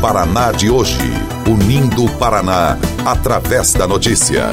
Paraná de hoje. Unindo o Paraná, através da notícia.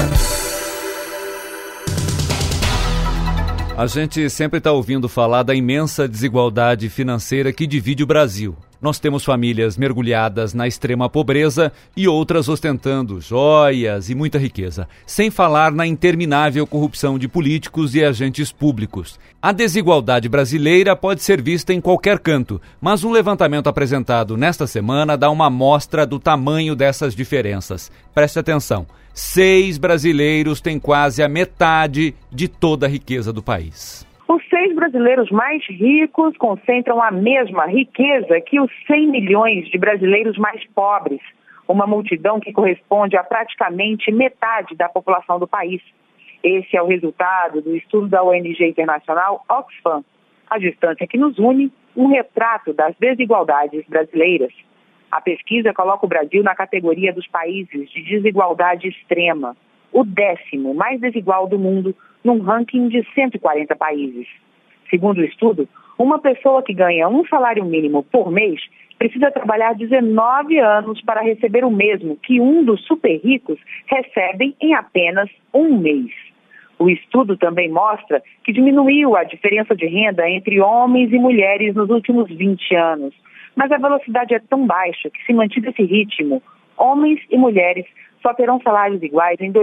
A gente sempre está ouvindo falar da imensa desigualdade financeira que divide o Brasil. Nós temos famílias mergulhadas na extrema pobreza e outras ostentando joias e muita riqueza, sem falar na interminável corrupção de políticos e agentes públicos. A desigualdade brasileira pode ser vista em qualquer canto, mas um levantamento apresentado nesta semana dá uma amostra do tamanho dessas diferenças. Preste atenção, 6 brasileiros têm quase a metade de toda a riqueza do país. Os 6 brasileiros mais ricos concentram a mesma riqueza que os 100 milhões de brasileiros mais pobres, uma multidão que corresponde a praticamente metade da população do país. Esse é o resultado do estudo da ONG internacional Oxfam, a distância que nos une, um retrato das desigualdades brasileiras. A pesquisa coloca o Brasil na categoria dos países de desigualdade extrema, o 10º mais desigual do mundo, num ranking de 140 países. Segundo o estudo, uma pessoa que ganha um salário mínimo por mês precisa trabalhar 19 anos para receber o mesmo que um dos super ricos recebem em apenas um mês. O estudo também mostra que diminuiu a diferença de renda entre homens e mulheres nos últimos 20 anos. Mas a velocidade é tão baixa que, se mantido esse ritmo, homens e mulheres só terão salários iguais em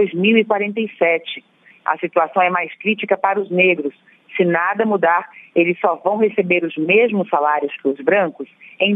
2047. A situação é mais crítica para os negros. Se nada mudar, eles só vão receber os mesmos salários que os brancos em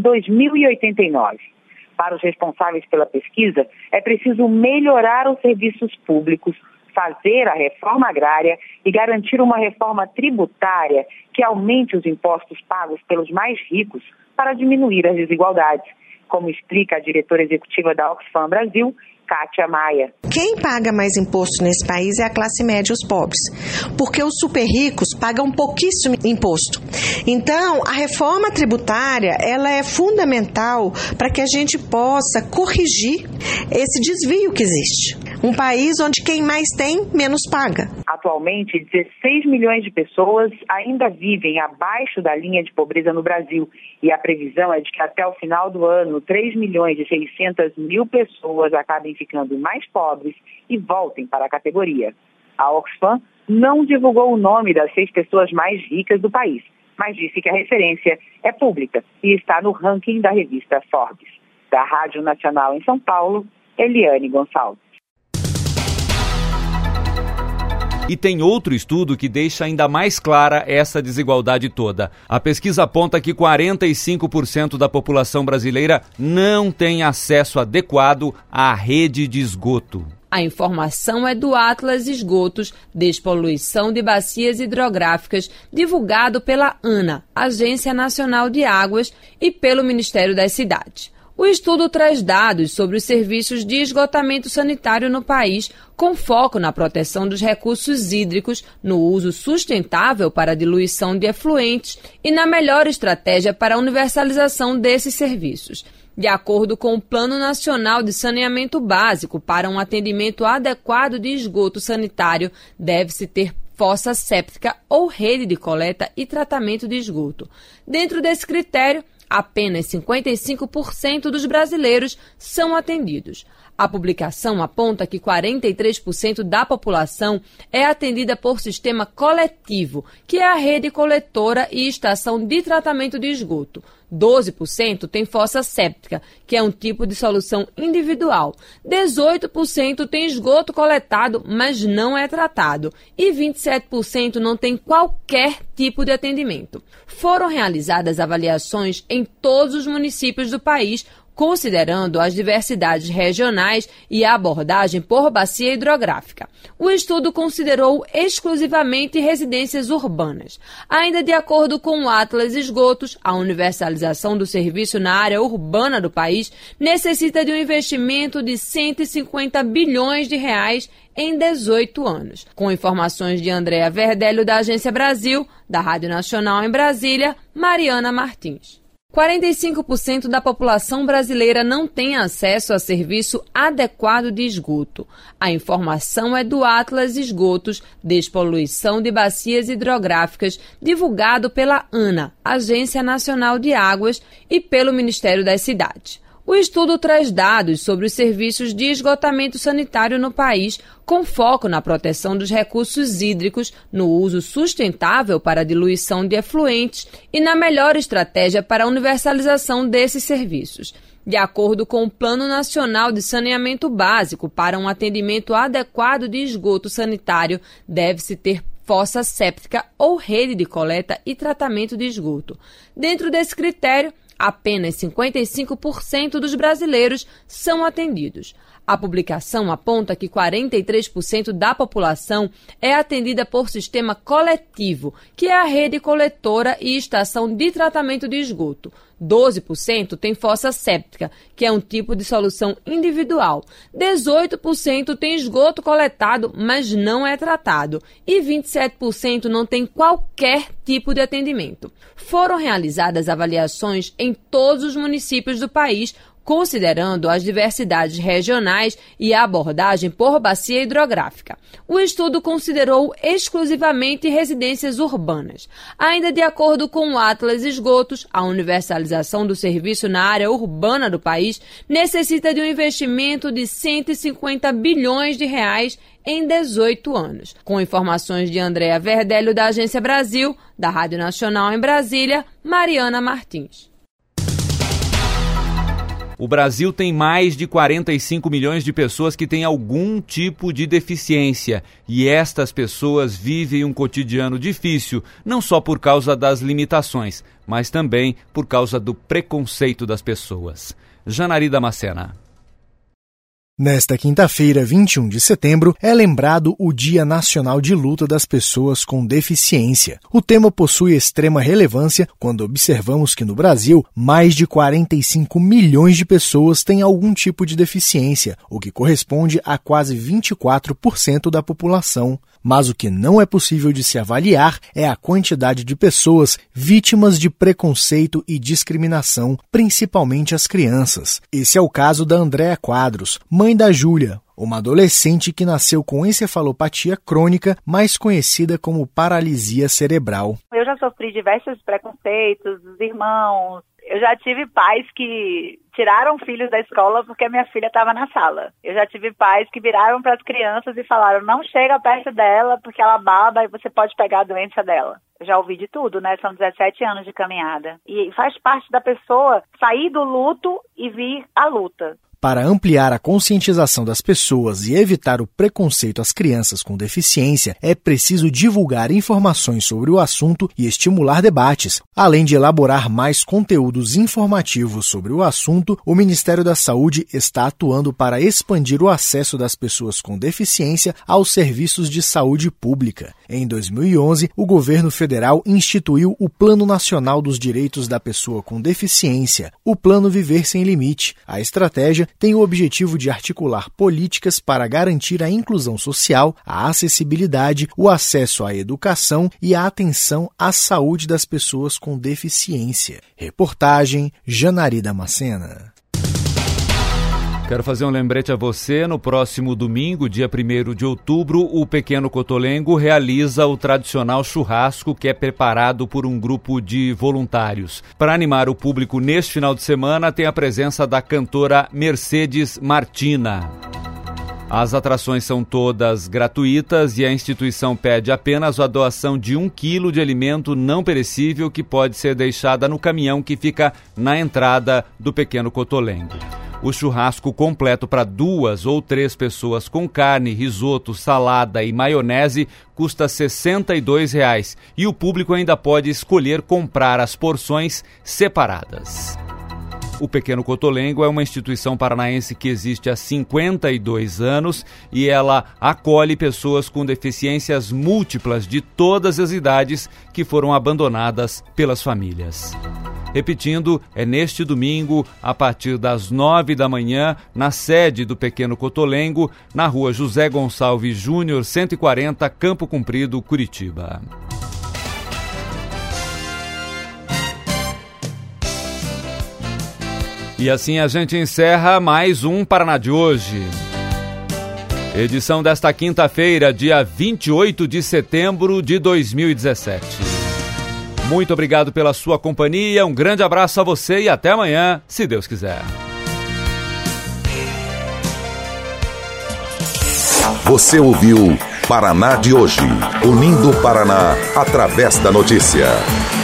2089. Para os responsáveis pela pesquisa, é preciso melhorar os serviços públicos, fazer a reforma agrária e garantir uma reforma tributária que aumente os impostos pagos pelos mais ricos para diminuir as desigualdades, como explica a diretora executiva da Oxfam Brasil, Kátia Maia. Quem paga mais imposto nesse país é a classe média e os pobres, porque os super ricos pagam pouquíssimo imposto. Então, a reforma tributária, ela é fundamental para que a gente possa corrigir esse desvio que existe. Um país onde quem mais tem, menos paga. Atualmente, 16 milhões de pessoas ainda vivem abaixo da linha de pobreza no Brasil e a previsão é de que até o final do ano, 3 milhões e 600 mil pessoas acabem ficando mais pobres e voltem para a categoria. A Oxfam não divulgou o nome das 6 pessoas mais ricas do país, mas disse que a referência é pública e está no ranking da revista Forbes. Da Rádio Nacional em São Paulo, Eliane Gonçalves. E tem outro estudo que deixa ainda mais clara essa desigualdade toda. A pesquisa aponta que 45% da população brasileira não tem acesso adequado à rede de esgoto. A informação é do Atlas Esgotos, Despoluição de Bacias Hidrográficas, divulgado pela ANA, Agência Nacional de Águas, e pelo Ministério das Cidades. O estudo traz dados sobre os serviços de esgotamento sanitário no país, com foco na proteção dos recursos hídricos, no uso sustentável para a diluição de efluentes e na melhor estratégia para a universalização desses serviços. De acordo com o Plano Nacional de Saneamento Básico, para um atendimento adequado de esgoto sanitário, deve-se ter fossa séptica ou rede de coleta e tratamento de esgoto. Dentro desse critério, apenas 55% dos brasileiros são atendidos. A publicação aponta que 43% da população é atendida por sistema coletivo, que é a rede coletora e estação de tratamento de esgoto. 12% tem fossa séptica, que é um tipo de solução individual. 18% tem esgoto coletado, mas não é tratado. E 27% não tem qualquer tipo de atendimento. Foram realizadas avaliações em todos os municípios do país, considerando as diversidades regionais e a abordagem por bacia hidrográfica. O estudo considerou exclusivamente residências urbanas. Ainda de acordo com o Atlas Esgotos, a universalização do serviço na área urbana do país necessita de um investimento de 150 bilhões de reais em 18 anos. Com informações de Andréa Verdelho, da Agência Brasil, da Rádio Nacional em Brasília, Mariana Martins. 45% da população brasileira não tem acesso a serviço adequado de esgoto. A informação é do Atlas Esgotos, Despoluição de Bacias Hidrográficas, divulgado pela ANA, Agência Nacional de Águas, e pelo Ministério das Cidades. O estudo traz dados sobre os serviços de esgotamento sanitário no país, com foco na proteção dos recursos hídricos, no uso sustentável para a diluição de efluentes e na melhor estratégia para a universalização desses serviços. De acordo com o Plano Nacional de Saneamento Básico, para um atendimento adequado de esgoto sanitário, deve-se ter fossa séptica ou rede de coleta e tratamento de esgoto. Dentro desse critério, apenas 55% dos brasileiros são atendidos. A publicação aponta que 43% da população é atendida por sistema coletivo, que é a rede coletora e estação de tratamento de esgoto. 12% tem fossa séptica, que é um tipo de solução individual. 18% tem esgoto coletado, mas não é tratado. E 27% não tem qualquer tipo de atendimento. Foram realizadas avaliações em todos os municípios do país, considerando as diversidades regionais e a abordagem por bacia hidrográfica. O estudo considerou exclusivamente residências urbanas. Ainda de acordo com o Atlas Esgotos, a universalização do serviço na área urbana do país necessita de um investimento de 150 bilhões de reais em 18 anos. Com informações de Andréa Verdelho, da Agência Brasil, da Rádio Nacional em Brasília, Mariana Martins. O Brasil tem mais de 45 milhões de pessoas que têm algum tipo de deficiência e estas pessoas vivem um cotidiano difícil, não só por causa das limitações, mas também por causa do preconceito das pessoas. Janari Damascena. Nesta quinta-feira, 21 de setembro, é lembrado o Dia Nacional de Luta das Pessoas com Deficiência. O tema possui extrema relevância quando observamos que no Brasil, mais de 45 milhões de pessoas têm algum tipo de deficiência, o que corresponde a quase 24% da população. Mas o que não é possível de se avaliar é a quantidade de pessoas vítimas de preconceito e discriminação, principalmente as crianças. Esse é o caso da Andréa Quadros, mãe da Júlia, uma adolescente que nasceu com encefalopatia crônica, mais conhecida como paralisia cerebral. Eu já sofri diversos preconceitos dos irmãos. Eu já tive pais que tiraram filhos da escola porque a minha filha estava na sala. Eu já tive pais que viraram para as crianças e falaram: não chega perto dela porque ela baba e você pode pegar a doença dela. Eu já ouvi de tudo, né? São 17 anos de caminhada. E faz parte da pessoa sair do luto e vir à luta. Para ampliar a conscientização das pessoas e evitar o preconceito às crianças com deficiência, é preciso divulgar informações sobre o assunto e estimular debates. Além de elaborar mais conteúdos informativos sobre o assunto, o Ministério da Saúde está atuando para expandir o acesso das pessoas com deficiência aos serviços de saúde pública. Em 2011, o governo federal instituiu o Plano Nacional dos Direitos da Pessoa com Deficiência, o Plano Viver Sem Limite. A estratégia tem o objetivo de articular políticas para garantir a inclusão social, a acessibilidade, o acesso à educação e a atenção à saúde das pessoas com deficiência. Reportagem Janari Damascena. Quero fazer um lembrete a você. No próximo domingo, dia 1º de outubro, o Pequeno Cotolengo realiza o tradicional churrasco que é preparado por um grupo de voluntários. Para animar o público neste final de semana, tem a presença da cantora Mercedes Martina. As atrações são todas gratuitas e a instituição pede apenas a doação de 1 quilo de alimento não perecível que pode ser deixada no caminhão que fica na entrada do Pequeno Cotolengo. O churrasco completo para 2 ou 3 pessoas com carne, risoto, salada e maionese custa R$ 62 e o público ainda pode escolher comprar as porções separadas. O Pequeno Cotolengo é uma instituição paranaense que existe há 52 anos e ela acolhe pessoas com deficiências múltiplas de todas as idades que foram abandonadas pelas famílias. Repetindo, é neste domingo, a partir das 9 da manhã, na sede do Pequeno Cotolengo, na rua José Gonçalves Júnior, 140, Campo Comprido, Curitiba. E assim a gente encerra mais um Paraná de hoje. Edição desta quinta-feira, dia 28 de setembro de 2017. Muito obrigado pela sua companhia, um grande abraço a você e até amanhã, se Deus quiser. Você ouviu Paraná de hoje, unindo o Paraná através da notícia.